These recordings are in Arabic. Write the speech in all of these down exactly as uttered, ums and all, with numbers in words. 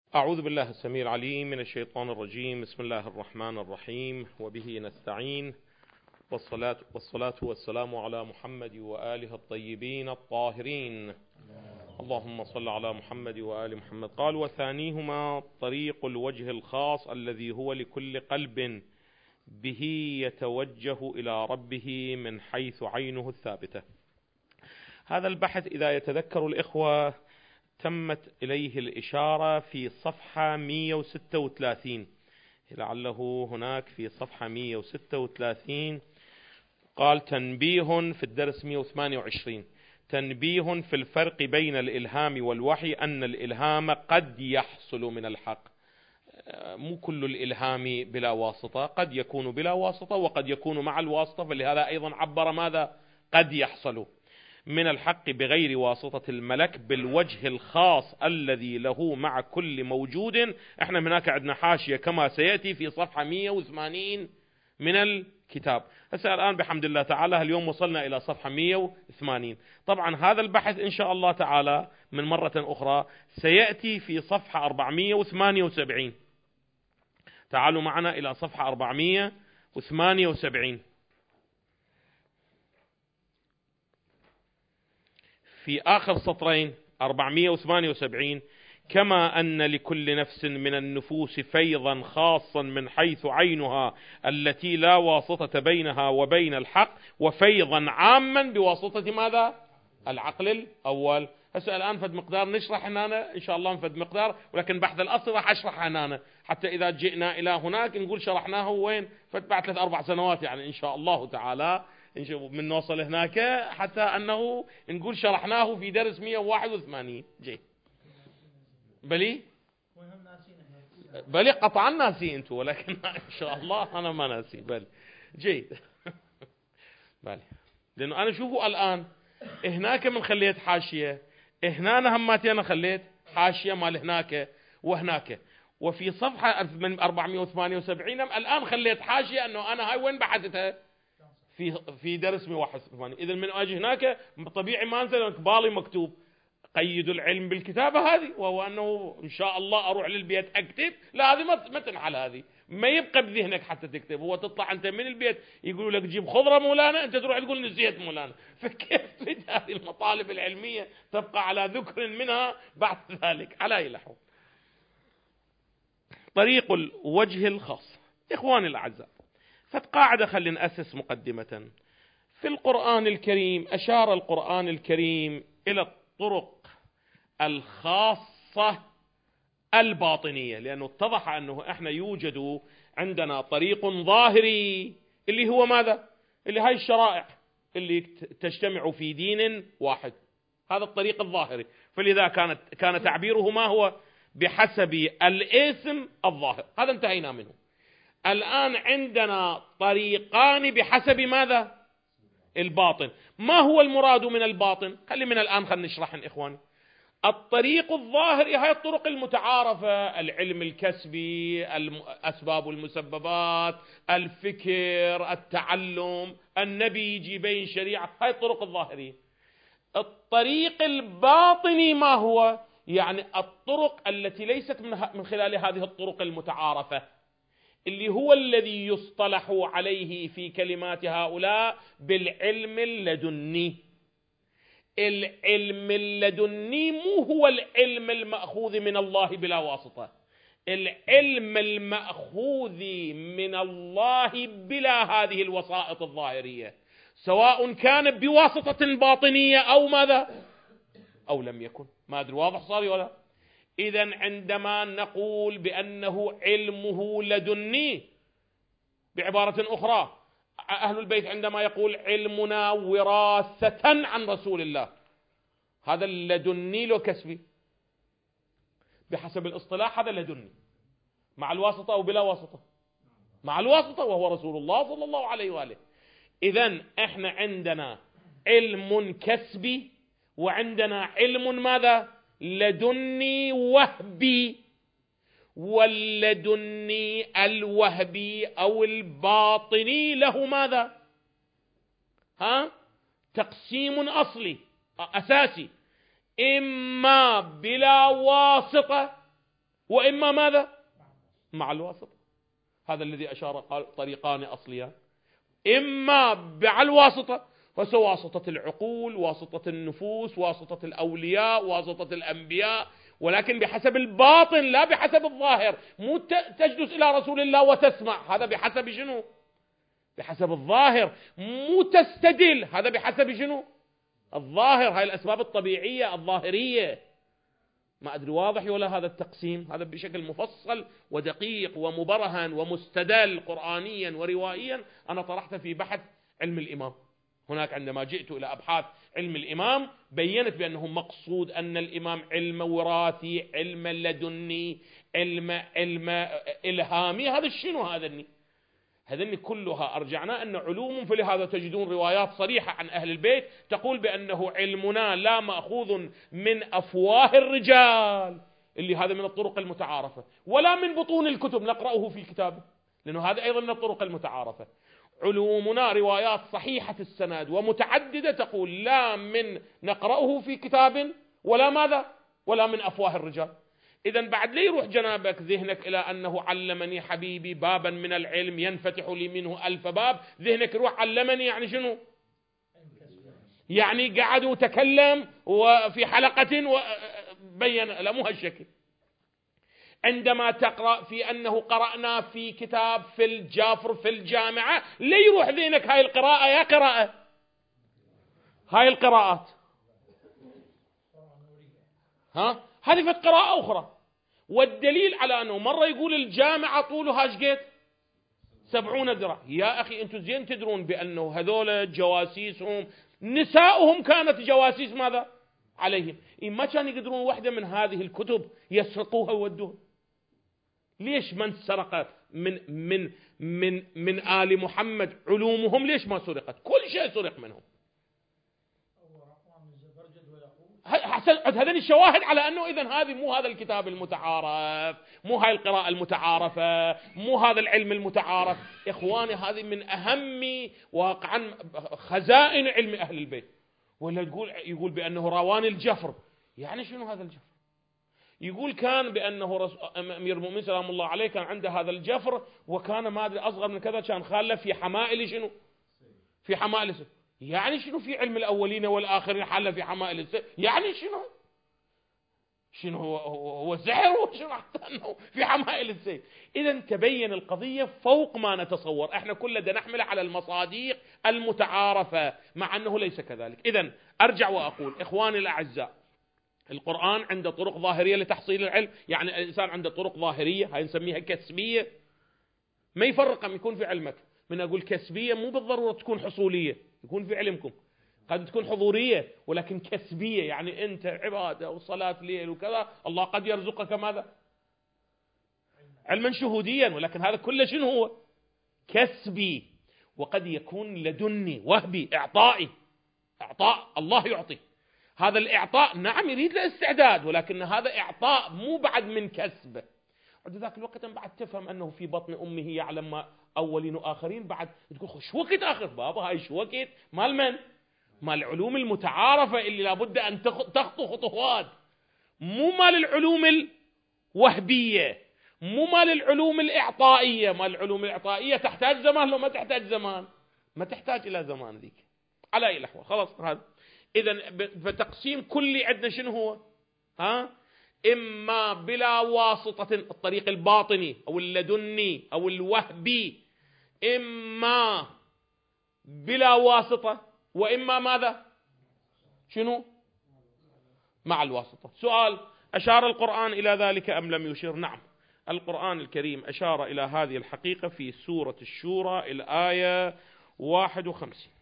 أعوذ بالله السميع العليم من الشيطان الرجيم. بسم الله الرحمن الرحيم، وبه نستعين، والصلاة, والصلاة والسلام على محمد وآله الطيبين الطاهرين. اللهم صل على محمد وآل محمد. قال: وثانيهما طريق الوجه الخاص الذي هو لكل قلب به يتوجه إلى ربه من حيث عينه الثابتة. هذا البحث إذا يتذكر الإخوة تمت إليه الإشارة في صفحة مئة وستة وثلاثين، لعله هناك في صفحة مئة وستة وثلاثين قال: تنبيه في الدرس مئة وثمانية وعشرين، تنبيه في الفرق بين الإلهام والوحي، أن الإلهام قد يحصل من الحق. مو كل الإلهام بلا واسطة، قد يكون بلا واسطة وقد يكون مع الواسطة، فلهذا أيضا عبر ماذا؟ قد يحصل من الحق بغير واسطة الملك بالوجه الخاص الذي له مع كل موجود. احنا هناك عندنا حاشية كما سيأتي في صفحة مئة وثمانين من الكتاب. هسه الآن بحمد الله تعالى اليوم وصلنا إلى صفحة مئة وثمانين. طبعا هذا البحث إن شاء الله تعالى من مرة أخرى سيأتي في صفحة أربعمئة وثمانية وسبعين. تعالوا معنا إلى صفحة أربعمئة وثمانية وسبعين. في آخر سطرين أربعمئة وثمانية وسبعين: كما أن لكل نفس من النفوس فيضا خاصا من حيث عينها التي لا واسطة بينها وبين الحق، وفيضا عاما بواسطة ماذا؟ العقل الأول. هسه الآن فد مقدار نشرح هنا إن شاء الله فد مقدار، ولكن بحث الأصل راح أشرح هنا حتى إذا جئنا إلى هناك نقول شرحناه وين فد بعد ثلاث أربع سنوات، يعني إن شاء الله تعالى من نوصل هناك حتى أنه نقول شرحناه في درس مئة وواحد وثمانين. جي بلي بلي قطعا ناسي انتو، ولكن ان شاء الله انا ما ناسي. بل جيد بلي، لانه انا شوفوا الان هناك من خليت حاشية، هنا هماتي انا خليت حاشية مال هناك وهناك، وفي صفحة من أربعمئة وثمانية وسبعين الان خليت حاشية انه انا هاي وين بحثتها في في درس مئة وواحد وثمانين. اذا من اجي هناك طبيعي ما انزل قبالي مكتوب قيد العلم بالكتابة هذه، وهو أنه إن شاء الله أروح للبيت أكتب. لا، هذه ما تنحل، هذه ما يبقى بذهنك حتى تكتب. هو تطلع أنت من البيت يقولوا لك جيب خضرة مولانا، أنت تروح تقول نسيت مولانا. فكيف بد هذه المطالب العلمية تبقى على ذكر منها بعد ذلك؟ على أي لحظة. طريق الوجه الخاص. إخواني الأعزاء، فالقاعدة خلينا نأسس مقدمة. في القرآن الكريم أشار القرآن الكريم إلى الطرق الخاصة الباطنية، لأنه اتضح أنه احنا يوجد عندنا طريق ظاهري اللي هو ماذا؟ اللي هاي الشرائع اللي تجتمع في دين واحد، هذا الطريق الظاهري. فلذا كانت كان تعبيره ما هو؟ بحسب الاسم الظاهر. هذا انتهينا منه. الآن عندنا طريقان بحسب ماذا؟ الباطن. ما هو المراد من الباطن؟ خلي من الآن خلينا نشرحن إخواني. الطريق الظاهري هي الطرق المتعارفة: العلم الكسبي، الأسباب والمسببات، الفكر، التعلم، النبي يجي بين شريعة، هاي الطرق الظاهرية. الطريق الباطني ما هو؟ يعني الطرق التي ليست من خلال هذه الطرق المتعارفة، اللي هو الذي يصطلح عليه في كلمات هؤلاء بالعلم اللدني. العلم اللدني مو هو العلم المأخوذ من الله بلا واسطة. العلم المأخوذ من الله بلا هذه الوسائط الظاهرية، سواء كان بواسطة باطنية أو ماذا؟ أو لم يكن. ما أدري واضح صار ولا؟ إذن عندما نقول بأنه علمه لدني، بعبارة أخرى أهل البيت عندما يقول علمنا وراثة عن رسول الله، هذا اللدني لو كسبي بحسب الاصطلاح، هذا لدني مع الواسطة أو بلا واسطة؟ مع الواسطة، وهو رسول الله صلى الله عليه وآله. إذن احنا عندنا علم كسبي وعندنا علم ماذا؟ لدني وهبي. واللدني الوهبي أو الباطني له ماذا؟ ها؟ تقسيم أصلي أساسي: إما بلا واسطة وإما ماذا؟ مع الواسطة. هذا الذي أشار قال طريقان أصليان، إما مع الواسطة، وسواسطة العقول، واسطة النفوس، واسطة الأولياء، واسطة الأنبياء، ولكن بحسب الباطن لا بحسب الظاهر. مو تجلس إلى رسول الله وتسمع، هذا بحسب شنو؟ بحسب الظاهر. مو تستدل، هذا بحسب شنو؟ الظاهر. هاي الأسباب الطبيعية الظاهرية. ما أدري واضح ولا هذا التقسيم؟ هذا بشكل مفصل ودقيق ومبرهن ومستدل قرآنيا وروائيا أنا طرحته في بحث علم الإمام. هناك عندما جئت إلى أبحاث علم الإمام بيّنت بأنه مقصود أن الإمام علم وراثي، علم لدني، علم علم إلهامي. هذا شنو هذا؟ هذني كلها أرجعنا أن علوم، فلهذا تجدون روايات صريحة عن أهل البيت تقول بأنه علمنا لا مأخوذ من أفواه الرجال، اللي هذا من الطرق المتعارفة، ولا من بطون الكتب نقرأه في كتابه، لأنه هذا أيضا من الطرق المتعارفة. علومنا روايات صحيحة السند ومتعددة تقول لا من نقرأه في كتاب ولا ماذا ولا من أفواه الرجال. إذن بعد ليه يروح جنابك ذهنك إلى أنه علمني حبيبي بابا من العلم ينفتح لي منه ألف باب، ذهنك يروح علمني يعني شنو؟ يعني قعد وتكلم وفي حلقة وبين، لا مو هالشكل. عندما تقرأ في أنه قرأنا في كتاب في الجافر في الجامعة، ليه يروح ذهنك هاي القراءة يا قراءة؟ هاي القراءات ها هذه في قراءة أخرى. والدليل على أنه مرة يقول الجامعة طولها شقيت سبعون ذراع. يا أخي أنتم زين تدرون بأنه هذول جواسيسهم نساؤهم كانت جواسيس ماذا عليهم. إن ما كان يقدرون واحدة من هذه الكتب يسرقوها وودوها. ليش من سرق من من من من آل محمد علومهم ليش ما سرقت؟ كل شيء سرق منهم. هذين الشواهد على أنه إذن هذه مو هذا الكتاب المتعارف، مو هاي القراءة المتعارفة، مو هذا العلم المتعارف. إخواني هذه من أهم واقعا خزائن علم أهل البيت. ولا تقول يقول بأنه روان الجفر، يعني شنو هذا الجفر؟ يقول كان بأنه أمير المؤمنين سلام الله عليه كان عنده هذا الجفر، وكان ما أدري أصغر من كذا، كان خاله في حمائل شنو؟ في حمائل سيف. يعني شنو في علم الأولين والآخرين حل في حمائل السيف؟ يعني شنو؟ شنو هو هو سحر وشنو حتى أنه في حمائل السيف؟ إذا تبين القضية فوق ما نتصور. احنا كلنا نحمل على المصادق المتعارفة مع أنه ليس كذلك. إذا أرجع وأقول إخواني الأعزاء، القرآن عنده طرق ظاهرية لتحصيل العلم. يعني الإنسان عنده طرق ظاهرية هاي نسميها كسبية. ما يفرق أن يكون في علمك. من أقول كسبية مو بالضرورة تكون حصولية، يكون في علمكم قد تكون حضورية، ولكن كسبية يعني أنت عبادة وصلاة ليل وكذا، الله قد يرزقك ماذا؟ علما شهوديا، ولكن هذا كله شنو هو؟ كسبي. وقد يكون لدني وهبي إعطائي، إعطاء الله يعطي. هذا الإعطاء نعم يريد له استعداد، ولكن هذا إعطاء مو بعد من كسب. عند ذاك الوقت بعد تفهم أنه في بطن أمه يعلم ما أولين وآخرين. بعد تقول شو وقت آخر بابا، هاي شو وقت مال من؟ مال العلوم المتعارفة اللي لابد أن تخطو خطوات، مو مال العلوم الوهبية، مو مال العلوم الإعطائية. مال العلوم الإعطائية تحتاج زمان، لو ما تحتاج زمان ما تحتاج إلى زمان ذيك. على أي لحظة خلاص هذا. إذن فتقسيم كلي عندنا شنو هو؟ ها؟ إما بلا واسطة الطريق الباطني أو اللدني أو الوهبي، إما بلا واسطة، وإما ماذا؟ شنو؟ مع الواسطة. سؤال: أشار القرآن إلى ذلك أم لم يشير؟ نعم، القرآن الكريم أشار إلى هذه الحقيقة في سورة الشورى الآية واحد وخمسين.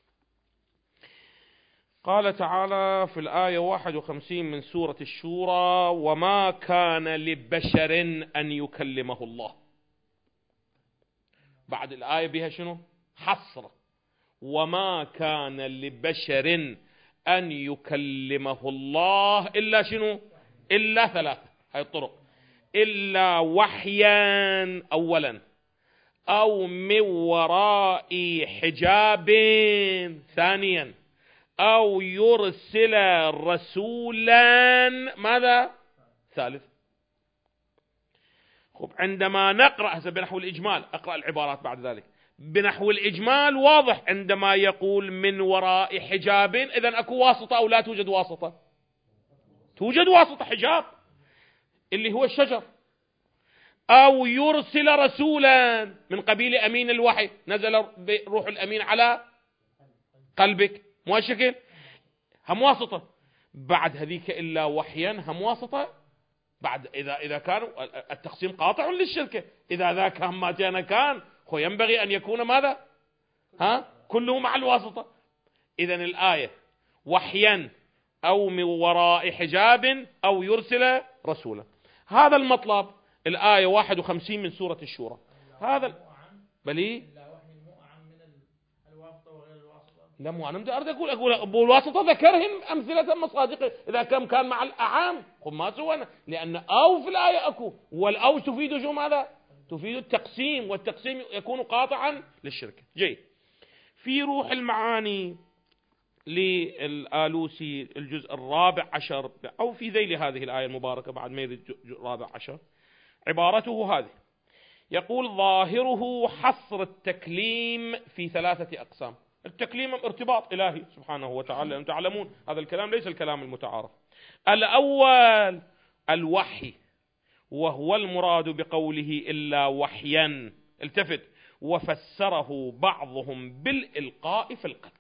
قال تعالى في الآية واحد وخمسين من سورة الشورى: وما كان لبشر أن يكلمه الله. بعد الآية بها شنو؟ حصر. وما كان لبشر أن يكلمه الله إلا شنو؟ إلا ثلاث، هاي الطرق: إلا وحيا أولا، أو من وراء حجاب ثانيا، أو يرسل رسولا ماذا؟ ثالث. خب عندما نقرأ هذا بنحو الإجمال، أقرأ العبارات بعد ذلك بنحو الإجمال، واضح عندما يقول من وراء حجاب، إذن أكو واسطة أو لا توجد واسطة؟ توجد واسطة، حجاب اللي هو الشجر. أو يرسل رسولا من قبيل أمين الوحي، نزل روح الأمين على قلبك، مو هالشكل؟ هم واسطة. بعد هذيك إلا وحيا هم واسطة. بعد إذا إذا كانوا التقسيم قاطع للشركة، إذا ذاك هم ما جانا كان هو ينبغي أن يكون ماذا؟ ها كله مع الواسطة. إذن الآية وحيا أو من وراء حجاب أو يرسل رسولا، هذا المطلب. الآية واحد وخمسين من سورة الشورى. هذا بلي لا مو أنا بدي أقول أقول أبو الواسطة ذكرهم أمثلة مصادقه إذا كم كان مع الأعام. خب ما سوينا، لأن أو في الآية أكو، والأو تفيد شو ماذا؟ تفيد التقسيم، والتقسيم يكون قاطعا للشركة. جيد. في روح المعاني للآلوسي الجزء الرابع عشر، أو في ذيل هذه الآية المباركة بعد ما يريد الرابع عشر، عبارته هذه، يقول ظاهره حصر التكليم في ثلاثة أقسام. التكليم ارتباط إلهي سبحانه وتعالى، أنتم تعلمون هذا الكلام ليس الكلام المتعارف. الأول الوحي، وهو المراد بقوله إلا وحيا، التفت، وفسره بعضهم بالإلقاء في القلب،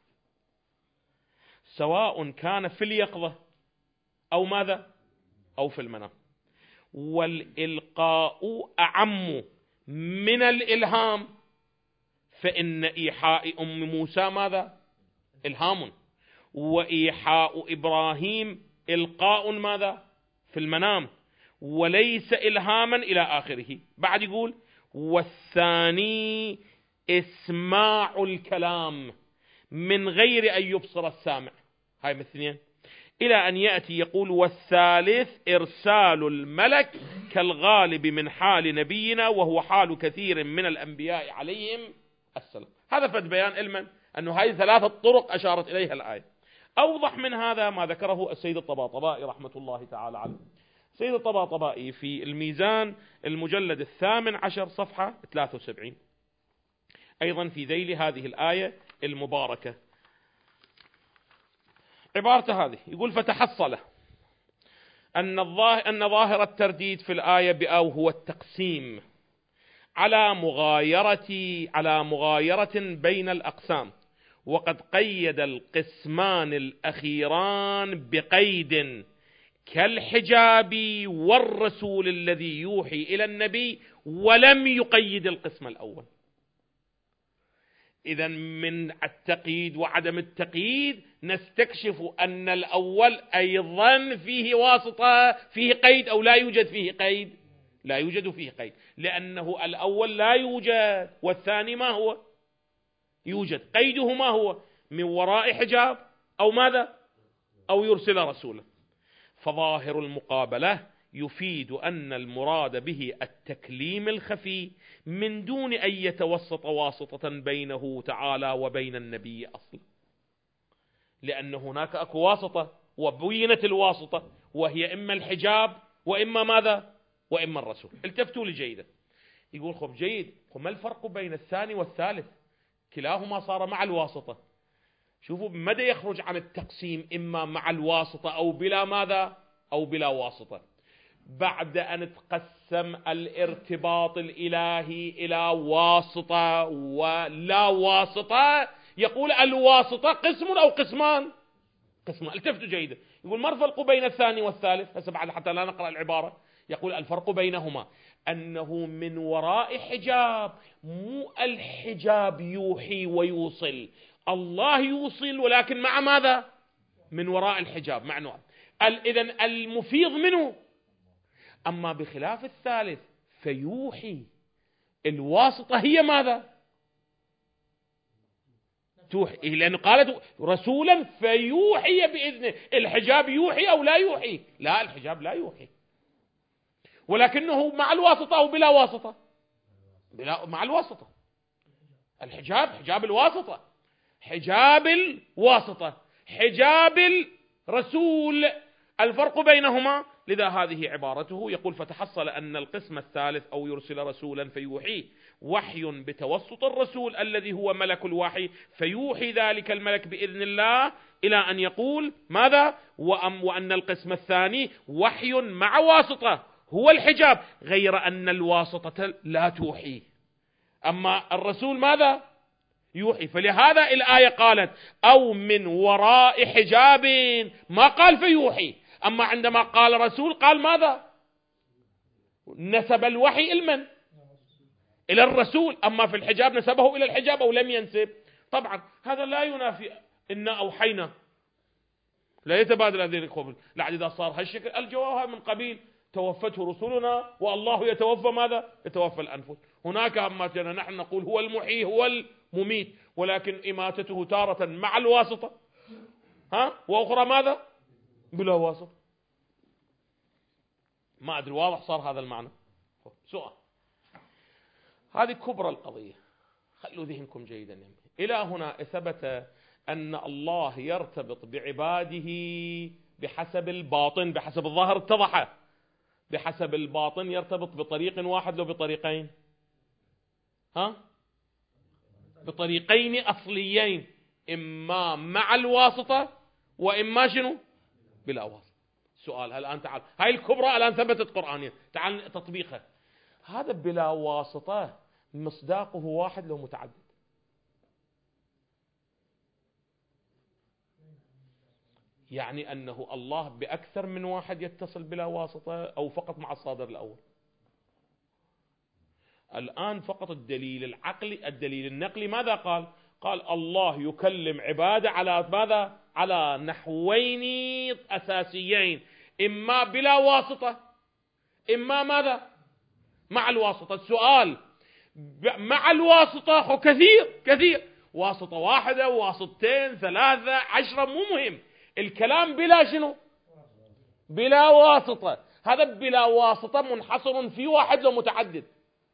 سواء كان في اليقظة أو ماذا أو في المنام. والإلقاء أعم من الإلهام، فإن إيحاء أم موسى ماذا؟ إلهام، وإيحاء إبراهيم إلقاء ماذا؟ في المنام، وليس إلهاما إلى آخره. بعد يقول والثاني إسماع الكلام من غير أن يبصر السامع، هاي مثلين، إلى أن يأتي يقول والثالث إرسال الملك كالغالب من حال نبينا، وهو حال كثير من الأنبياء عليهم السلام. هذا فد بيان علما أنه هذه ثلاثة طرق أشارت إليها الآية. أوضح من هذا ما ذكره السيد الطباطبائي رحمة الله تعالى عليه. السيد الطباطبائي في الميزان المجلد الثامن عشر صفحة ثلاثة وسبعين، أيضا في ذيل هذه الآية المباركة، عبارته هذه، يقول فتحصل أن الظاهر أن ظاهر الترديد في الآية بأو هو التقسيم على مغايرة على مغايرة بين الأقسام، وقد قيد القسمان الأخيران بقيد كالحجاب والرسول الذي يوحي إلى النبي، ولم يقيد القسم الأول. إذن من التقييد وعدم التقييد نستكشف أن الأول أيضا فيه واسطة، فيه قيد أو لا يوجد فيه قيد؟ لا يوجد فيه قيد، لأنه الأول لا يوجد، والثاني ما هو؟ يوجد. قيده ما هو؟ من وراء حجاب أو ماذا؟ أو يرسل رسولا. فظاهر المقابلة يفيد أن المراد به التكليم الخفي من دون أن يتوسط واسطة بينه تعالى وبين النبي أصلا، لأن هناك أكو واسطة وبينت الواسطة، وهي إما الحجاب وإما ماذا؟ وإما الرسول. التفتوا لي جيدا. يقول خب جيد، ما الفرق بين الثاني والثالث؟ كلاهما صار مع الواسطة. شوفوا مدى يخرج عن التقسيم، إما مع الواسطة أو بلا ماذا؟ أو بلا واسطة. بعد أن تقسم الارتباط الإلهي إلى واسطة ولا واسطة، يقول الواسطة قسم أو قسمان؟ قسمان. التفتوا جيدا. يقول ما الفرق بين الثاني والثالث؟ هسه بعد حتى لا نقرأ العبارة. يقول الفرق بينهما أنه من وراء حجاب، مو الحجاب يوحي ويوصل، الله يوصل ولكن مع ماذا؟ من وراء الحجاب، مع نوع. إذن المفيض منه. أما بخلاف الثالث فيوحي، الواسطة هي ماذا؟ توحي، لأنه قالت رسولا فيوحي بإذنه. الحجاب يوحي أو لا يوحي؟ لا، الحجاب لا يوحي، ولكنه مع الواسطة أو بلا واسطة؟ بلا، مع الواسطة. الحجاب حجاب الواسطة، حجاب الواسطة، حجاب الرسول. الفرق بينهما لذا هذه عبارته. يقول فتحصل أن القسم الثالث أو يرسل رسولا فيوحيه وحي بتوسط الرسول الذي هو ملك الوحي، فيوحي ذلك الملك بإذن الله إلى أن يقول ماذا؟ وأم وأن القسم الثاني وحي مع واسطة هو الحجاب، غير أن الواسطة لا توحي، أما الرسول ماذا؟ يوحي. فلهذا الآية قالت أو من وراء حجاب، ما قال فيوحي. أما عندما قال رسول قال ماذا؟ نسب الوحي إلمن؟ إلى الرسول. أما في الحجاب نسبه إلى الحجاب أو لم ينسب. طبعا هذا لا ينافي إنا أوحينا، لا يتبادل هذه القبل. لعل إذا صار هالشكل الجواب من قبيل توفته رسلنا والله يتوفى ماذا؟ يتوفى الأنفس. هناك أماتنا نحن نقول هو المحيي هو المميت، ولكن إماتته تارة مع الواسطة، ها، وأخرى ماذا؟ بلا واسطة. ما أدري واضح صار هذا المعنى؟ سؤال. هذه كبرى القضية، خلوا ذهنكم جيدا. إلى هنا ثبت أن الله يرتبط بعباده بحسب الباطن، بحسب الظاهر اتضح، بحسب الباطن يرتبط بطريق واحد لو بطريقين، ها، بطريقين أصليين، إما مع الواسطة وإما شنو؟ بلا واسطة. سؤال الآن تعال، هاي الكبرى الآن ثبتت قرآنيا، تعال تطبيقها. هذا بلا واسطة مصداقه واحد لو متعدد. يعني أنه الله بأكثر من واحد يتصل بلا واسطة أو فقط مع الصادر الأول؟ الآن فقط الدليل العقلي الدليل النقلي ماذا قال؟ قال الله يكلم عباده على ماذا؟ على نحوين أساسيين، إما بلا واسطة إما ماذا؟ مع الواسطة. السؤال مع الواسطة كثير كثير، واسطة واحدة واسطتين ثلاثة عشرة مو مهم، الكلام بلا شنو؟ بلا واسطة. هذا بلا واسطة منحصر في واحد لو متعدد.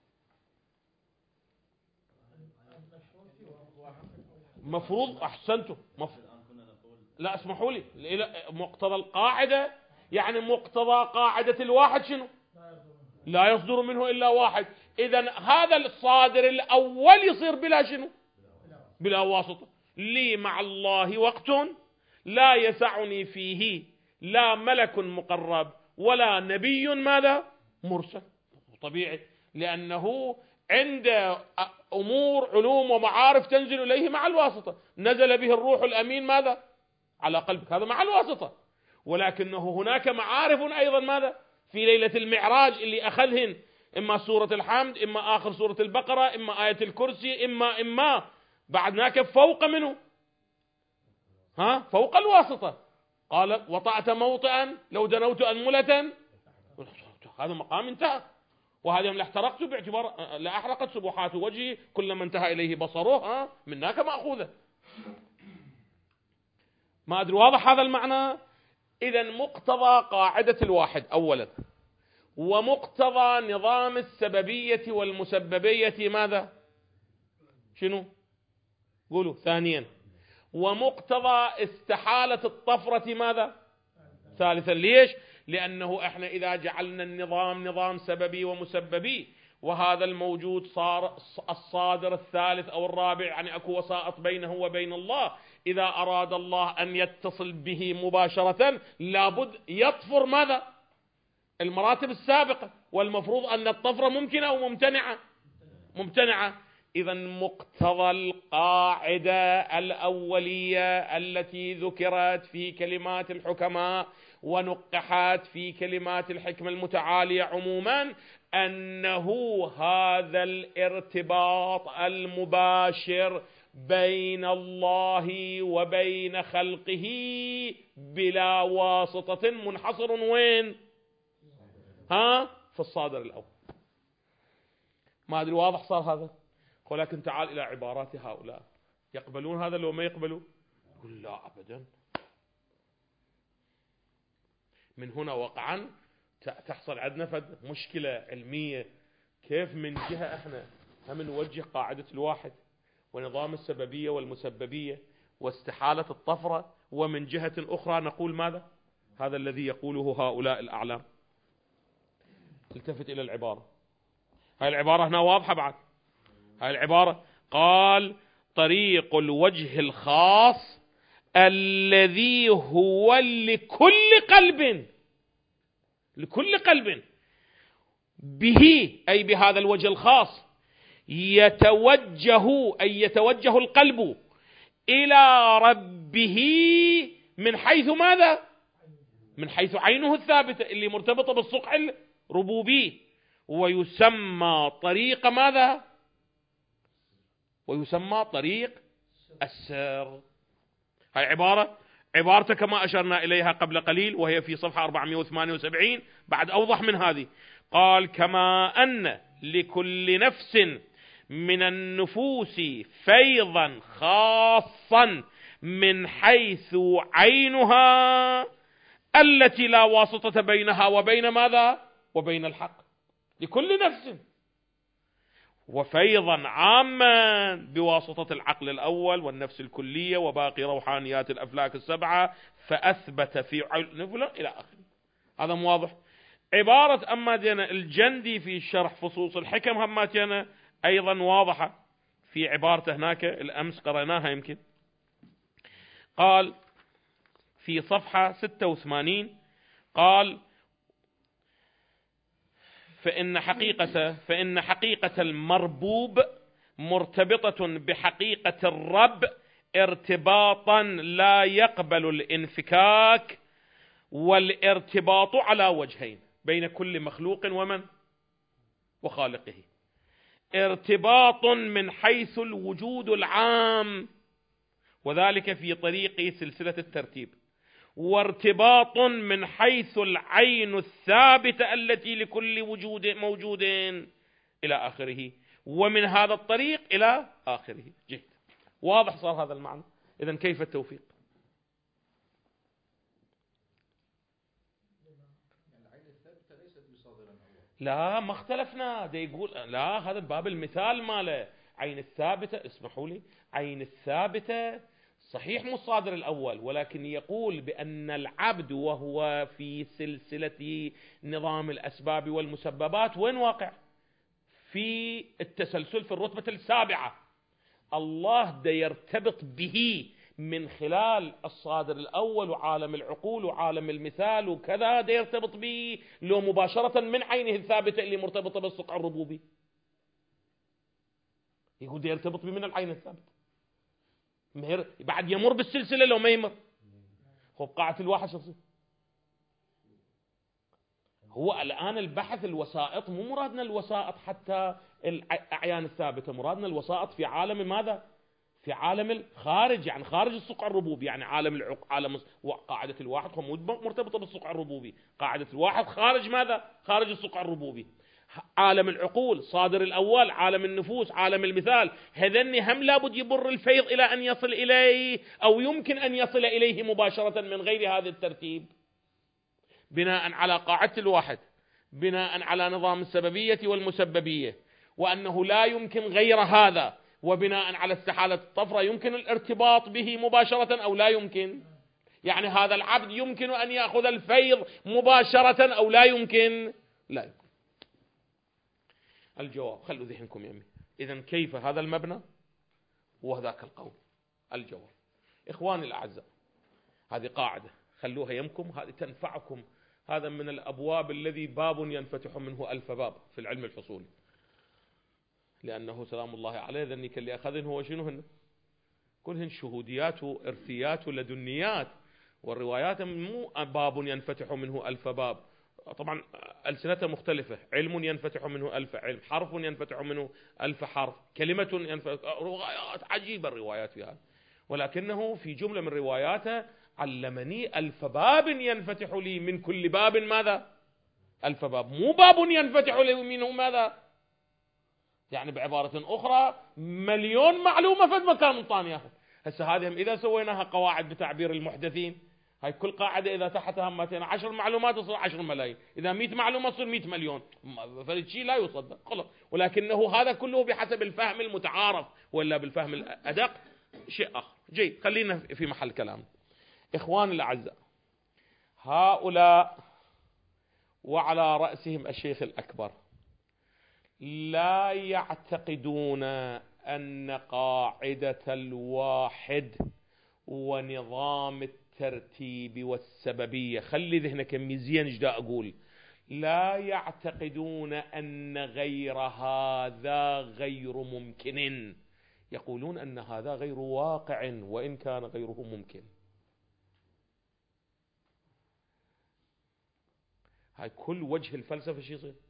مفروض أحسنتم مفروض. لا اسمحوا لي، مقتضى القاعدة يعني مقتضى قاعدة الواحد شنو؟ لا يصدر منه إلا واحد. إذن هذا الصادر الأول يصير بلا شنو؟ بلا واسطة. لي مع الله وقت لا يسعني فيه لا ملك مقرب ولا نبي ماذا؟ مرسل. طبيعي، لأنه عند أمور علوم ومعارف تنزل إليه مع الواسطة. نزل به الروح الأمين ماذا؟ على قلبك، هذا مع الواسطة. ولكنه هناك معارف أيضا ماذا؟ في ليلة المعراج اللي أخذهن إما سورة الحمد إما آخر سورة البقرة إما آية الكرسي إما إما بعد هناك فوق منه، ها، فوق الواسطة. قال وطأت موطئا لو دنوت أنملة، هذا مقام انتهى. وهذا يوم لاحترقت باعتبار لا أحرقت سبحات وجهي كلما انتهى إليه بصره، ها، من هناك مأخوذة. ما أدري واضح هذا المعنى؟ إذن مقتضى قاعدة الواحد أولا، ومقتضى نظام السببية والمسببية ماذا؟ شنو؟ قولوا ثانيا. ومقتضى استحالة الطفرة ماذا؟ ثالثا. ليش؟ لأنه احنا إذا جعلنا النظام نظام سببي ومسببي وهذا الموجود صار الصادر الثالث أو الرابع، يعني أكو وسائط بينه وبين الله، إذا أراد الله أن يتصل به مباشرة لابد يطفر ماذا؟ المراتب السابقة، والمفروض أن الطفرة ممكنة أو ممتنعة؟ ممتنعة. إذا مقتضى القاعدة الأولية التي ذكرت في كلمات الحكماء ونقحت في كلمات الحكمة المتعالية عموما، أنه هذا الارتباط المباشر بين الله وبين خلقه بلا واسطة منحصر وين؟ ها؟ في الصادر الأول. ما أدري واضح صار هذا؟ ولكن تعال إلى عبارات هؤلاء، يقبلون هذا لو ما يقبلوا؟ قل لا أبدا. من هنا وقعا تحصل عندنا فد مشكلة علمية، كيف من جهة احنا هم نوجه قاعدة الواحد ونظام السببية والمسببية واستحالة الطفرة، ومن جهة أخرى نقول ماذا؟ هذا الذي يقوله هؤلاء الأعلام. التفت إلى العبارة، هاي العبارة هنا واضحة بعد. هاي العبارة قال طريق الوجه الخاص الذي هو لكل قلب، لكل قلب به، أي بهذا الوجه الخاص يتوجه، أي يتوجه القلب إلى ربه من حيث ماذا؟ من حيث عينه الثابتة اللي مرتبطة بالصقع الربوبي، ويسمى طريق ماذا؟ ويسمى طريق السر. هاي عبارة عبارته كما أشرنا إليها قبل قليل، وهي في صفحة أربعمائة وثمانية وسبعين، بعد أوضح من هذه. قال كما أن لكل نفس من النفوس فيضا خاصا من حيث عينها التي لا واسطة بينها وبين ماذا؟ وبين الحق، لكل نفس، وفيضا عاما بواسطة العقل الأول والنفس الكلية وباقي روحانيات الأفلاك السبعة، فأثبت في عينه إلى آخره. هذا واضح. عبارة أما دينا الجندي في شرح فصوص الحكم هم دينا أيضا واضحة في عبارته هناك، الأمس قرأناها يمكن. قال في صفحة ستة وثمانين قال فإن حقيقة فإن حقيقة المربوب مرتبطة بحقيقة الرب ارتباطا لا يقبل الانفكاك، والارتباط على وجهين بين كل مخلوق ومن وخالقه، ارتباط من حيث الوجود العام وذلك في طريق سلسلة الترتيب، وارتباط من حيث العين الثابتة التي لكل وجود موجود إلى آخره، ومن هذا الطريق إلى آخره. جيد، واضح صار هذا المعنى. إذن كيف التوفيق؟ لا ما اختلفنا، ده يقول لا، هذا باب المثال ماله. عين الثابتة، اسمحوا لي، عين الثابتة صحيح مو الصادر الأول، ولكن يقول بأن العبد وهو في سلسلة نظام الأسباب والمسببات وين واقع؟ في التسلسل في الرتبة السابعة. الله دا يرتبط به من خلال الصادر الأول وعالم العقول وعالم المثال وكذا، دا يرتبط به لو مباشرة من عينه الثابتة اللي مرتبطة بالصقع الربوبي. يقول دا يرتبط به من العين الثابتة، بعد يمر بالسلسلة لو ما يمر. هو بقاعة الواحد شخصي. هو الآن البحث الوسائط، مو مرادنا الوسائط حتى الأعيان الثابتة، مرادنا الوسائط في عالم ماذا؟ في عالم الخارج، يعني خارج الصقع الربوبي، يعني عالم العق، عالم قاعدة الواحد هو مرتبطة بالصقع الربوبي، قاعدة الواحد خارج ماذا؟ خارج الصقع الربوبي. عالم العقول صادر الأول، عالم النفوس، عالم المثال، هذن هم لابد يبر الفيض إلى أن يصل إليه، أو يمكن أن يصل إليه مباشرة من غير هذا الترتيب، بناء على قاعدة الواحد، بناء على نظام السببية والمسببية، وأنه لا يمكن غير هذا، وبناء على استحالة الطفرة يمكن الارتباط به مباشرة أو لا يمكن. يعني هذا العبد يمكن أن يأخذ الفيض مباشرة أو لا يمكن؟ لا يمكن. الجواب خلوا ذهنكم يمي. إذن كيف هذا المبنى وذاك القول؟ الجواب إخواني الأعزاء، هذه قاعدة خلوها يمكم، هذه تنفعكم. هذا من الأبواب الذي باب ينفتح منه ألف باب في العلم الفصولي، لأنه سلام الله عليه ذنك اللي أخذن هو شنوهن؟ كلهن شهوديات وإرثيات ولدنيات، والروايات مو باب ينفتح منه ألف باب. طبعا ألسنة مختلفة، علم ينفتح منه ألف علم، حرف ينفتح منه ألف حرف، كلمة ينفتح، عجيبة الروايات فيها، ولكنه في جملة من رواياته علمني ألف باب ينفتح لي من كل باب ماذا؟ ألف باب، مو باب ينفتح لي منه ماذا؟ يعني بعبارة أخرى مليون معلومة في مكان ثاني. هسه هذه إذا سويناها قواعد بتعبير المحدثين، هاي كل قاعدة إذا تحتها مئتين عشر معلومات تصير عشر ملايين، إذا مئة معلومة تصير مئة مليون، فالشيء لا يصدق خلاص. ولكنه هذا كله بحسب الفهم المتعارف، ولا بالفهم الأدق شيء آخر. جيد، خلينا في محل كلام. إخواني الأعزاء، هؤلاء وعلى رأسهم الشيخ الأكبر لا يعتقدون أن قاعدة الواحد ونظام الترتيب والسببية، خلي ذهنك مزيان ايش دا أقول، لا يعتقدون أن غير هذا غير ممكن، يقولون أن هذا غير واقع وإن كان غيره ممكن. هاي كل وجه الفلسفة شو يصير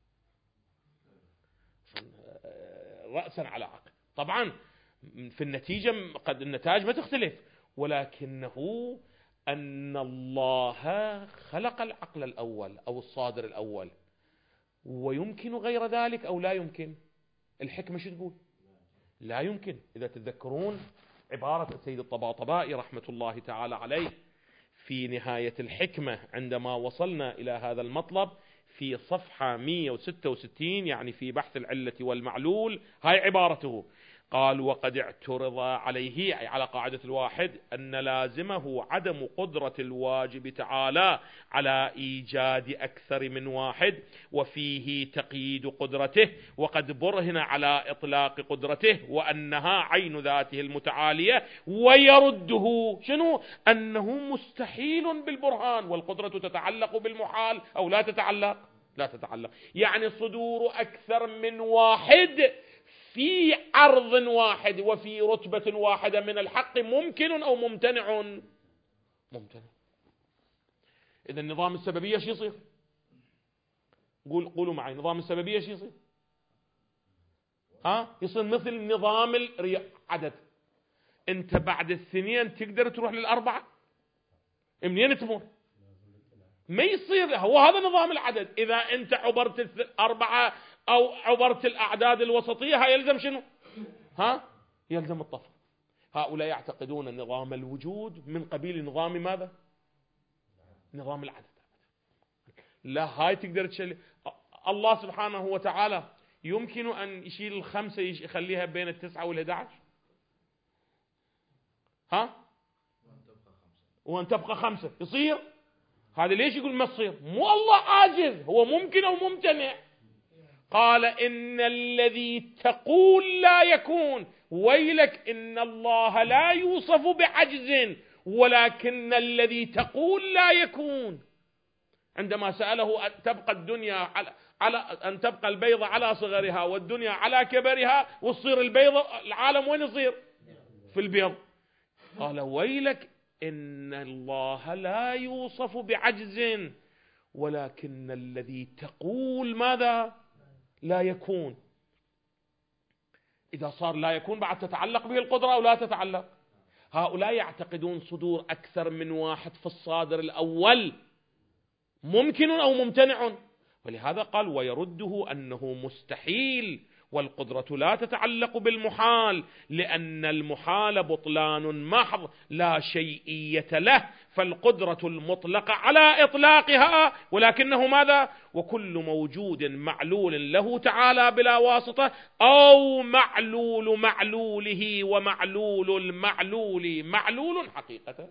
رأسا على عقل. طبعا في النتيجة قد النتائج ما تختلف، ولكنه أن الله خلق العقل الأول أو الصادر الأول، ويمكن غير ذلك أو لا يمكن. الحكمة شو تقول؟ لا يمكن. إذا تتذكرون عبارة السيد الطباطبائي رحمة الله تعالى عليه في نهاية الحكمة عندما وصلنا إلى هذا المطلب في صفحة مئة وستة وستين، يعني في بحث العلة والمعلول، هاي عبارته، قال: وقد اعترض عليه، أي على قاعدة الواحد، أن لازمه عدم قدرة الواجب تعالى على إيجاد أكثر من واحد، وفيه تقييد قدرته، وقد برهن على إطلاق قدرته وأنها عين ذاته المتعالية، ويرده شنو؟ أنه مستحيل بالبرهان، والقدرة تتعلق بالمحال أو لا تتعلق؟ لا تتعلق. يعني صدور أكثر من واحد في عرض واحد وفي رتبة واحدة من الحق ممكن أو ممتنع؟ ممتنع. إذا النظام السببية شو يصير؟ قول قولوا معي، نظام السببية شو يصير؟ ها؟ يصير مثل نظام العدد. أنت بعد الاثنين تقدر تروح للأربعة؟ منين تمر؟ ما يصير. هو هذا نظام العدد. إذا أنت عبرت الأربعة أو عبرت الأعداد الوسطية، ها يلزم شنو؟ ها؟ يلزم الطفل. هؤلاء يعتقدون نظام الوجود من قبيل نظام ماذا؟ نظام العدد. لا، هاي تقدر تشيل. الله سبحانه وتعالى يمكن أن يشيل الخمسة يخليها بين التسعة والأحد عشر؟ ها؟ وأن تبقى خمسة يصير؟ هذا ليش يقول ما تصير؟ مو الله عاجز، هو ممكن أو ممتنع. قال: إن الذي تقول لا يكون، ويلك إن الله لا يوصف بعجز، ولكن الذي تقول لا يكون. عندما سأله أن تبقى الدنيا على, على أن تبقى البيضة على صغرها والدنيا على كبرها، وتصير البيضة، العالم وين يصير؟ في البيض. قال: ويلك إن الله لا يوصف بعجز، ولكن الذي تقول ماذا؟ لا يكون. إذا صار لا يكون بعد تتعلق به القدرة أو لا تتعلق؟ هؤلاء يعتقدون صدور أكثر من واحد في الصادر الأول ممكن أو ممتنع، ولهذا قال: ويرده أنه مستحيل، والقدرة لا تتعلق بالمحال، لأن المحال بطلان محض لا شيئية له، فالقدرة المطلقة على إطلاقها، ولكنه ماذا؟ وكل موجود معلول له تعالى بلا واسطة، أو معلول معلوله ومعلول المعلول معلول حقيقة.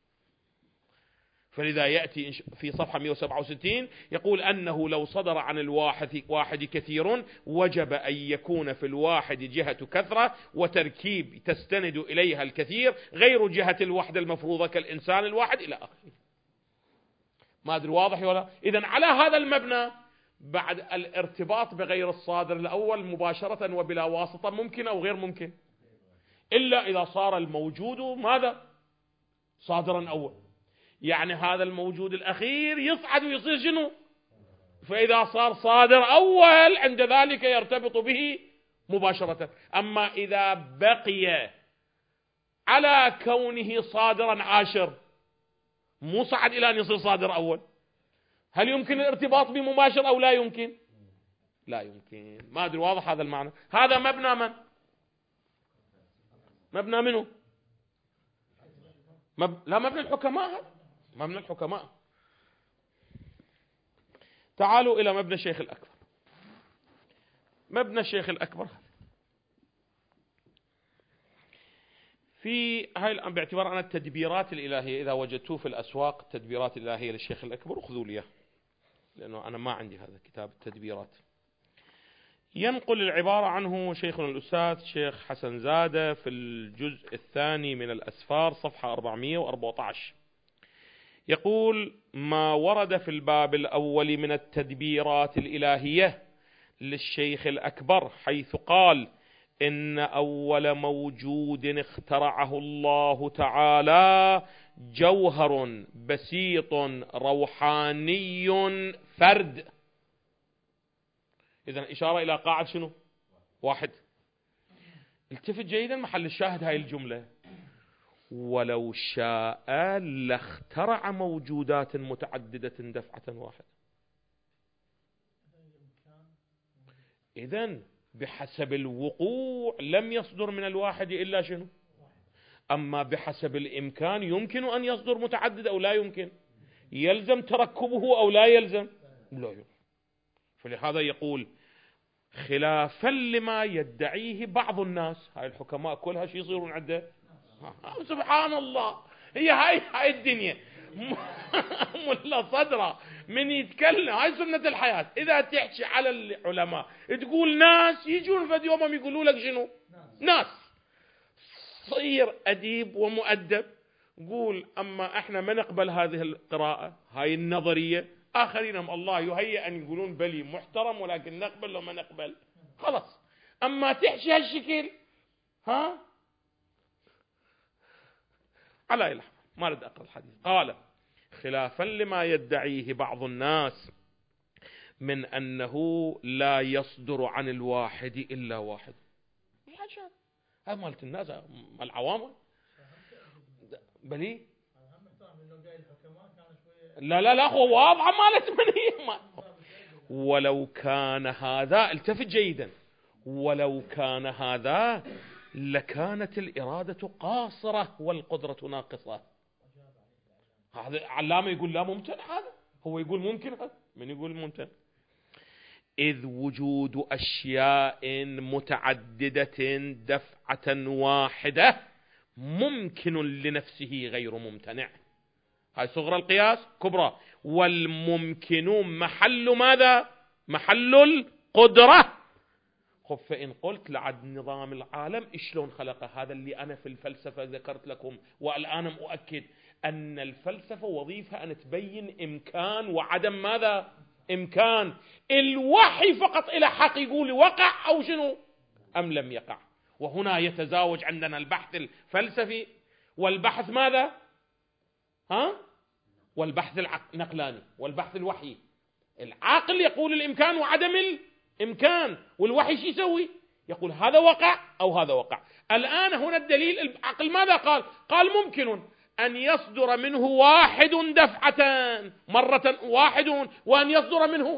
فلذا يأتي في صفحة مئة وسبعة وستين يقول أنه لو صدر عن الواحد واحد كثير، وجب أن يكون في الواحد جهة كثرة وتركيب تستند إليها الكثير غير جهة الوحدة المفروضة كالإنسان الواحد إلى آخره. ما أدري واضح ولا؟ إذن على هذا المبنى بعد الارتباط بغير الصادر الأول مباشرة وبلا واسطة ممكن أو غير ممكن؟ إلا إذا صار الموجود ماذا؟ صادرا أول. يعني هذا الموجود الأخير يصعد ويصير شنو؟ فإذا صار صادر أول عند ذلك يرتبط به مباشرة. أما إذا بقي على كونه صادرا عاشر مو صعد إلى أن يصير صادر أول، هل يمكن الارتباط بمباشر أو لا يمكن؟ لا يمكن. ما أدري واضح هذا المعنى؟ هذا مبنى من؟ مبنى منه؟ مب... لا مبنى الحكماء، هذا مبنى الحكماء. تعالوا إلى مبنى الشيخ الأكبر. مبنى الشيخ الأكبر في هاي باعتبار أن التدبيرات الإلهية إذا وجدتوه في الأسواق التدبيرات الإلهية للشيخ الأكبر أخذوا لي، لأنه أنا ما عندي هذا كتاب التدبيرات. ينقل العبارة عنه شيخنا الأستاذ شيخ حسن زادة في الجزء الثاني من الأسفار صفحة أربعمئة وأربعة عشر، يقول: ما ورد في الباب الأول من التدبيرات الإلهية للشيخ الأكبر حيث قال: إن أول موجود اخترعه الله تعالى جوهر بسيط روحاني فرد. إذن إشارة إلى قاعدة شنو؟ واحد. التفت جيدا محل الشاهد هاي الجملة: ولو شاء لاخترع موجودات متعددة دفعة واحدة. إذن بحسب الوقوع لم يصدر من الواحد إلا شنو؟ أما بحسب الإمكان يمكن أن يصدر متعدد أو لا يمكن، يلزم تركبه أو لا يلزم؟ لا يلزم. فلهذا يقول خلافا لما يدعيه بعض الناس. هاي الحكماء كلها شي يصيرون عنده سبحان الله. هي هاي هاي الدنيا ملا صدره من يتكلم. هاي سنة الحياة. إذا تحكي على العلماء تقول ناس يجون في يومهم يقولوا لك شنو؟ ناس. صير أديب ومؤدب. قول أما احنا ما نقبل هذه القراءة هاي النظرية. آخرين هم الله يهيئ أن يقولون بلي محترم ولكن نقبل لو ما نقبل خلاص. أما تحكي هالشكل ها على إله ما رد أقرأ الحديث. قال خلافا لما يدعيه بعض الناس من أنه لا يصدر عن الواحد إلا واحد. هذا مالت الناس العوام بلي لا لا لا هو واضحة مالت مني. ولو كان هذا التفت جيدا ولو كان هذا لكانت الإرادة قاصرة والقدرة ناقصة. هذا علامة يقول لا ممكن، هذا هو يقول ممكن، هذا من يقول ممكن. إذ وجود أشياء متعددة دفعة واحدة ممكن لنفسه غير ممتنع. هاي صغرى القياس كبرى. والممكن محل ماذا؟ محل القدرة. خب فإن قلت لعد نظام العالم إشلون خلقه؟ هذا اللي أنا في الفلسفة ذكرت لكم والآن مؤكد أن الفلسفة وظيفة أن تبين إمكان وعدم ماذا؟ إمكان. الوحي فقط إلى حق يقول وقع أو شنو أم لم يقع. وهنا يتزاوج عندنا البحث الفلسفي والبحث ماذا؟ ها؟ والبحث النقلاني والبحث الوحي. العقل يقول الإمكان وعدم الإمكان، والوحي شو يسوي؟ يقول هذا وقع أو هذا وقع. الآن هنا الدليل. العقل ماذا قال؟ قال ممكن أن يصدر منه واحد دفعة مرة واحد، وأن يصدر منه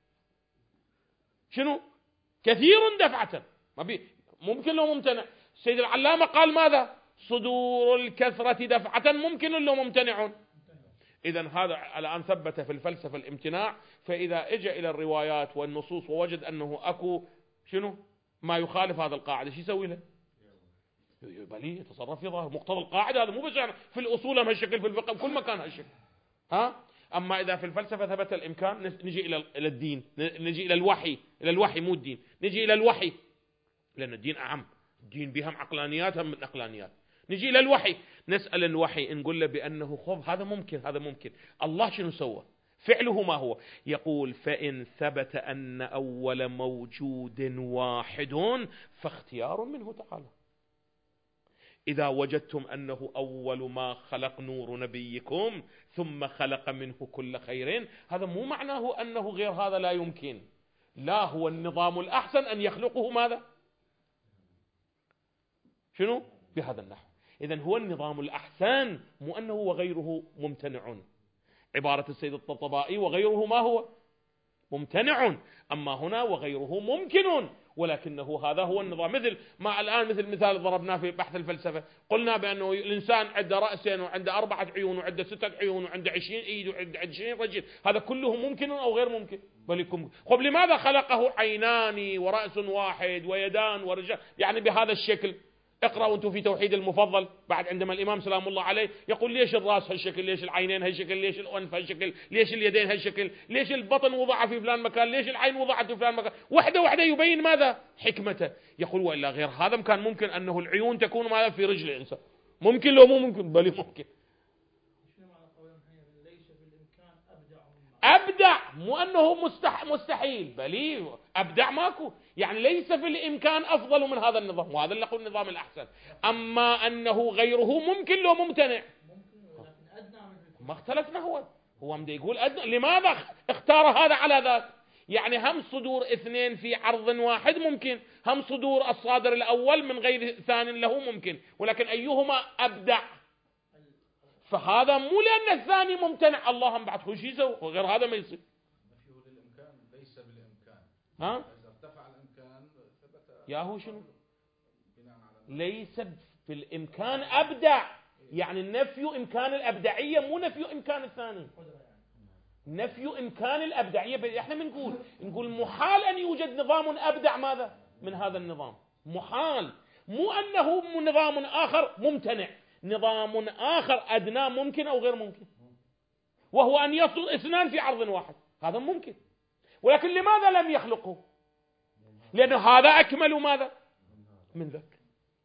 شنو؟ كثير دفعة. ما بي ممكن لو ممتنع. السيد العلامة قال ماذا؟ صدور الكثرة دفعة ممكن لو ممتنع. إذن هذا الآن ثبت في الفلسفة الامتناع. فإذا اجى إلى الروايات والنصوص ووجد أنه أكو شنو ما يخالف هذا القاعدة شو يسوي له؟ بلي يتصرف في ظاهر مقتضى القاعدة. هذا مو بس يعني في الأصول هالشكل، في الفقه كل مكان هالشكل. ها أما إذا في الفلسفة ثبت الإمكان نجي إلى الدين، نجي إلى الوحي. إلى الوحي مو الدين، نجي إلى الوحي لأن الدين أعم. الدين بهم عقلانيات هم نقلانيات. نجي إلى الوحي نسأل الوحي نقول له بأنه خب هذا ممكن هذا ممكن. الله شنو سوى؟ فعله ما هو؟ يقول فإن ثبت أن أول موجود واحد فاختيار منه تعالى. إذا وجدتم أنه أول ما خلق نور نبيكم ثم خلق منه كل خير، هذا مو معناه أنه غير هذا لا يمكن. لا، هو النظام الأحسن أن يخلقه ماذا؟ شنو؟ بهذا النحو. إذن هو النظام الأحسن، مو أنه وغيره ممتنع. عبارة السيد الطبطبائي وغيره ما هو؟ ممتنع. أما هنا وغيره ممكن، ولكنه هذا هو النظام. مثل ما الآن مثل مثال ضربناه في بحث الفلسفة، قلنا بأنه الإنسان عنده رأسين وعنده أربعة عيون وعنده ستة عيون وعنده عشرين إيد وعنده عشرين رجل. هذا كله ممكن أو غير ممكن؟ بل يكون. خب لماذا خلقه عينان ورأس واحد ويدان ورجل يعني بهذا الشكل؟ اقرأوا أنتم في توحيد المفضل بعد عندما الإمام سلام الله عليه يقول ليش الرأس هالشكل، ليش العينين هالشكل، ليش الأنف هالشكل، ليش اليدين هالشكل، ليش البطن وضع في فلان مكان، ليش العين وضعت في فلان مكان، وحده وحده يبين ماذا حكمته. يقول وإلا غير هذا كان ممكن أنه العيون تكون ماذا في رجل الإنسان، ممكن لو مو ممكن، بل ممكن. أبدع، مو أنه مستح مستحيل، بل أبدع ماكو، يعني ليس في الإمكان أفضل من هذا النظام، وهذا اللي نقول النظام الأحسن. أما أنه غيره ممكن لو ممتنع، ما اختلفنا. هو هو مدى يقول أدنى. لماذا اختار هذا على ذاك؟ يعني هم صدور اثنين في عرض واحد ممكن، هم صدور الصادر الأول من غير ثاني له ممكن، ولكن أيهما أبدع؟ فهذا مو لأن الثاني ممتنع الله هم بعد خوش يسوي، وغير هذا ما يصير. نفيه للإمكان ليس بالإمكان. ها؟ إذا ارتفع الإمكان ثبت. يا هو شنو؟ ليس في الإمكان أبدع، يعني نفي إمكان الأبدعية مو نفي إمكان الثاني. نفي إمكان الأبدعية احنا بنقول نقول محال أن يوجد نظام أبدع ماذا من هذا النظام، محال، مو أنه نظام آخر ممتنع، نظام آخر أدنى ممكن أو غير ممكن، وهو أن يصل اثنان في عرض واحد، هذا ممكن. ولكن لماذا لم يخلقه؟ لأن هذا أكمل ماذا من ذاك،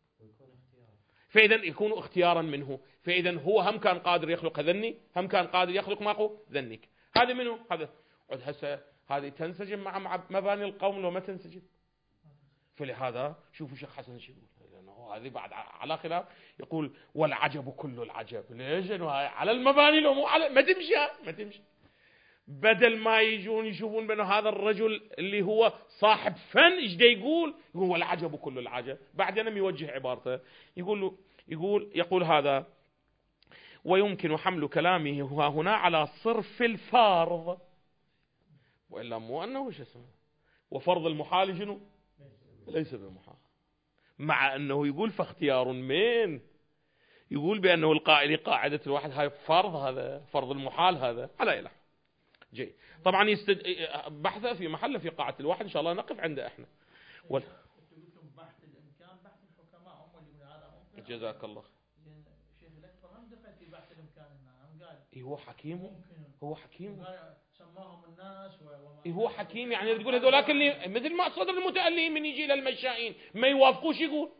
فإذا يكون اختيارا منه. فإذا هو هم كان قادر يخلق ذني، هم كان قادر يخلق ماكو ذنك. هذا منه هذا عد هسه هذه تنسجم مع مع مباني القوم لو ما تنسجم. فلهذا شوفوا شيخ حسن شو يقول، لأنه هذه بعد على خلاف، يقول والعجب كل العجب. ليش؟ إنه على المباني لو مو على ما تمشي ما تمشي. بدل ما يجون يشوفون بأنه هذا الرجل اللي هو صاحب فن ايش دا يقول، يقول والعجب كل العجب. بعدين يوجه عبارته يقول يقول يقول هذا ويمكن حمل كلامه هنا على صرف الفارض، وإلا مو أنه شو اسمه وفرض المحال شنو ليس بمحال، مع أنه يقول فاختيار من، يقول بأنه القائل قاعدة الواحد هاي فرض، هذا فرض المحال هذا على إله جي. طبعا يستد... بحثه في محله في قاعة الواحد إن شاء الله نقف عنده احنا. وال... بحث الإمكان بحث الحكماء هم اللي من هذا. جزاك الله. الشيخ الأكبر هم دخل في بحث الإمكان، هم قال إيه هو حكيم، هو حكيم، سماهم الناس إيه هو حكيم. يعني تقول هذولاك اللي مثل ما صدر المتألهين من يجي للمشائين ما يوافقوش يقول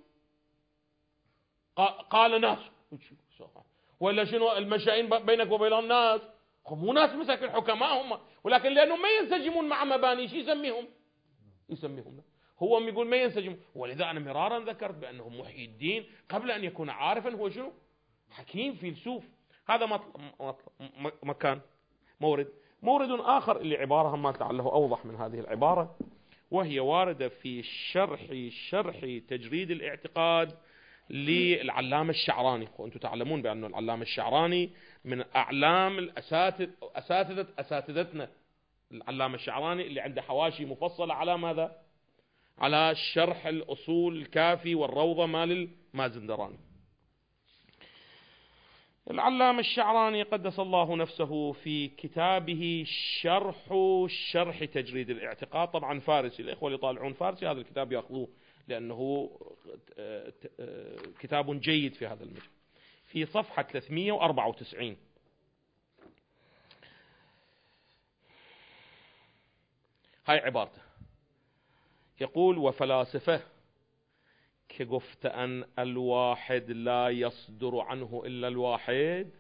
قال ناس، ولا شنو المشائين بينك وبين الناس مو ناس مساك الحكماء هم، ولكن لأنهم ما ينسجمون مع مباني شي يسميهم يسميهم هو يقول ما ينسجم. ولذا أنا مرارا ذكرت بأنه محي الدين قبل أن يكون عارفا هو شنو حكيم فيلسوف. هذا مطلب مطلب مكان مورد. مورد آخر اللي عبارة ما لعله أوضح من هذه العبارة، وهي واردة في شرح شرح تجريد الاعتقاد للعلامة الشعراني. وأنتم تعلمون بأن العلامة الشعراني من أعلام الأساتذة أساتذة أساتذتنا. العلامة الشعراني اللي عنده حواشي مفصلة على ماذا؟ على شرح الأصول الكافي والروضة مال المازندراني. العلامة الشعراني قدس الله نفسه في كتابه شرح شرح تجريد الاعتقاد، طبعا فارسي، الإخوة اللي يطالعون فارسي هذا الكتاب يأخذوه لأنه كتاب جيد في هذا المجال. في صفحة ثلاثمئة وأربعة وتسعين هاي عبارته، يقول وفلاسفة كقفت أن الواحد لا يصدر عنه إلا الواحد،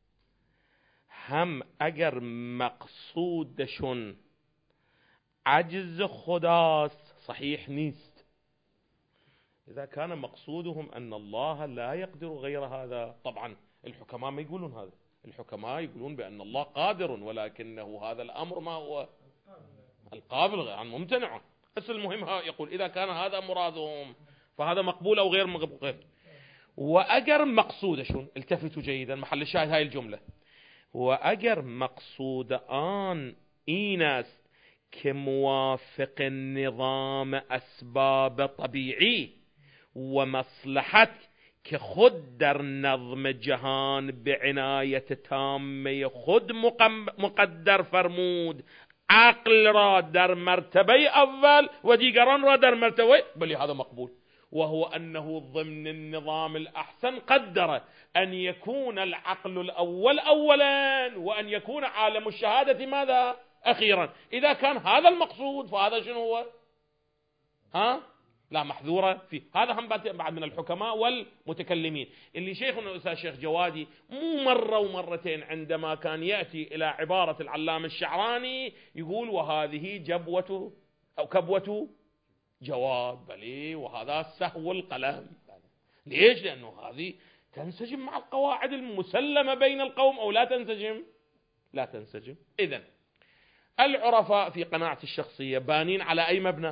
هم أجر مقصود شن عجز خداس صحيح نيست. إذا كان مقصودهم أن الله لا يقدر غير هذا، طبعا الحكماء ما يقولون هذا، الحكماء يقولون بأن الله قادر ولكنه هذا الأمر ما هو القابل عن ممتنع. بس المهم يقول إذا كان هذا مرادهم فهذا مقبول أو غير مقبول. وأجر مقصود شون، التفتوا جيدا محل الشاهد هاي الجملة، وأجر مقصود آن إيناس كموافق النظام أسباب طبيعي ومصلحة كخد در نظم جهان بعناية تامة خد مقدر فرمود عقل را در مرتبه اول و دیگران را در مرتبه، بلی هذا مقبول. وهو أنه ضمن النظام الأحسن قدر أن يكون العقل الأول أولا وأن يكون عالم الشهادة ماذا أخيرا. إذا كان هذا المقصود فهذا شنو هو؟ ها؟ لا محذورة فيه. هذا هم بعد من الحكماء والمتكلمين اللي شيخنا الأستاذ شيخ جوادي مو مرة ومرتين عندما كان يأتي إلى عبارة العلام الشعراني يقول وهذه جبوة أو كبوة جواد بلي وهذا سهو القلم. ليش؟ لأنه هذه تنسجم مع القواعد المسلمة بين القوم أو لا تنسجم؟ لا تنسجم. إذن العرفاء في قناعة الشخصية بانين على أي مبنى؟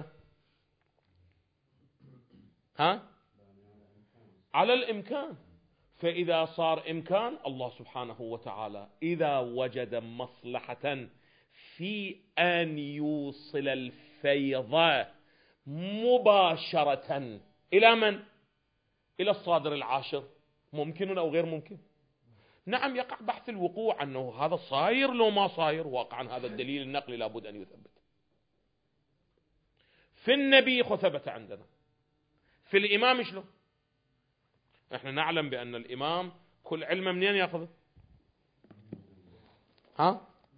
ها؟ على الإمكان. فإذا صار إمكان الله سبحانه وتعالى إذا وجد مصلحة في أن يوصل الفيض مباشرة إلى من؟ إلى الصادر العاشر، ممكن أو غير ممكن؟ نعم يقع بحث الوقوع أنه هذا صاير لو ما صاير، واقعا هذا الدليل النقلي لابد أن يثبت. في النبي ثبت عندنا، في الإمام شلون؟ احنا نعلم بأن الإمام كل علم منين يأخذه؟ ها؟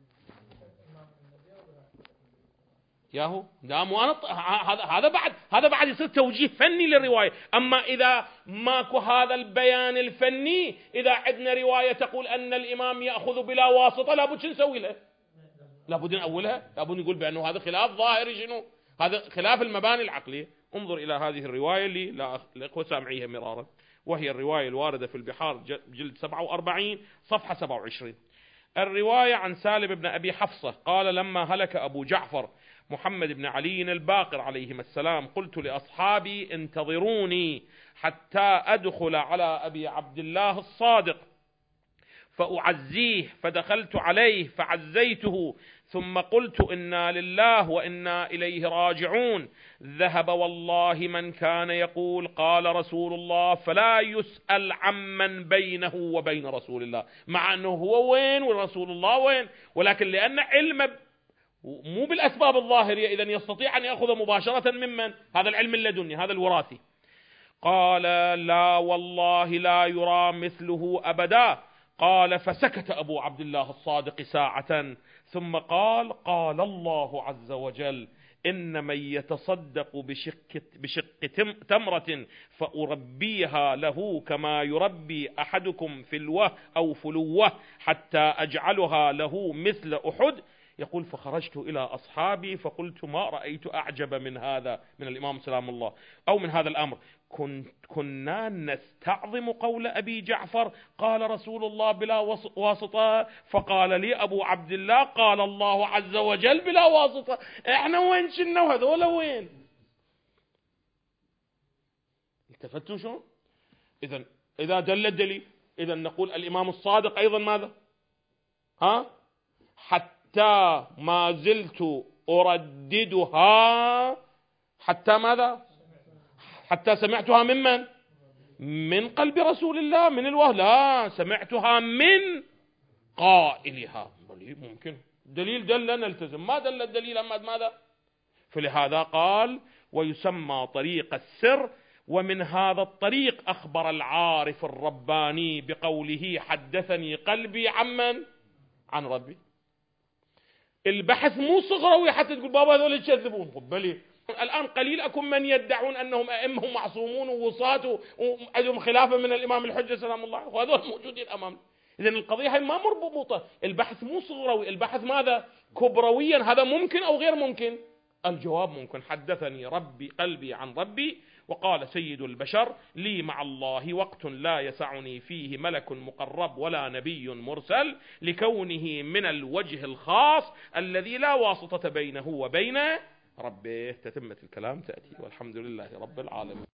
ياهو دام وانا هذا هذا بعد هذا بعد يصير توجيه فني للروايه. اما اذا ماكو هذا البيان الفني، اذا عندنا روايه تقول ان الامام ياخذ بلا واسطه لابد شو نسوي له؟ لابد نأولها، لابد نقول بانه هذا خلاف ظاهري. شنو هذا؟ خلاف المباني العقليه. انظر الى هذه الروايه اللي لا الاخوه سامعيها مرارا، وهي الروايه الوارده في البحار جلد سبعة وأربعين صفحه سبعة وعشرين. الروايه عن سالم بن ابي حفصه قال لما هلك ابو جعفر محمد بن علي الباقر عليهما السلام قلت لأصحابي انتظروني حتى أدخل على أبي عبد الله الصادق فأعزيه، فدخلت عليه فعزيته ثم قلت إنا لله وإنا إليه راجعون، ذهب والله من كان يقول قال رسول الله فلا يسأل عمن بينه وبين رسول الله، مع أنه هو وين ورسول الله وين، ولكن لأن علم مو بالأسباب الظاهرية إذن يستطيع أن يأخذ مباشرة ممن؟ هذا العلم اللدني، هذا الوراثي. قال لا والله لا يرى مثله أبدا. قال فسكت أبو عبد الله الصادق ساعة ثم قال قال الله عز وجل إن من يتصدق بشق, بشق تمرة فأربيها له كما يربي أحدكم فلوه أو فلوه حتى أجعلها له مثل أحد. يقول فخرجت إلى أصحابي فقلت ما رأيت أعجب من هذا، من الإمام سلام الله، أو من هذا الأمر. كنا نستعظم قول أبي جعفر قال رسول الله بلا واسطة، فقال لي أبو عبد الله قال الله عز وجل بلا واسطة. إحنا وين شلنا وهذولا وين؟ التفتوا شو؟ إذن إذا دل الدليل إذن نقول الإمام الصادق أيضا ماذا؟ ها؟ حتى حتى ما زلت أرددها حتى ماذا؟ حتى سمعتها ممن؟ من قلب رسول الله، من الوهي. لا، سمعتها من قائلها. ممكن دليل دل نلتزم، ما دل الدليل أما ماذا؟ فلهذا قال ويسمى طريق السر. ومن هذا الطريق أخبر العارف الرباني بقوله حدثني قلبي عمن؟ عن ربي. البحث مو صغروي حتى تقول بابا هذول يكذبون. بلي الآن قليل أكون من يدعون أنهم أئمة معصومون ووصاة وعندهم خلافة من الإمام الحجة سلام الله، وهذول موجودين أمامنا. إذن القضية هي ما مربوطة. البحث مو صغروي، البحث ماذا؟ كبرويا. هذا ممكن أو غير ممكن؟ الجواب ممكن. حدثني ربي قلبي عن ربي. وقال سيد البشر لي مع الله وقت لا يسعني فيه ملك مقرب ولا نبي مرسل، لكونه من الوجه الخاص الذي لا واسطة بينه وبين ربه. تتمة الكلام تأتي، والحمد لله رب العالمين.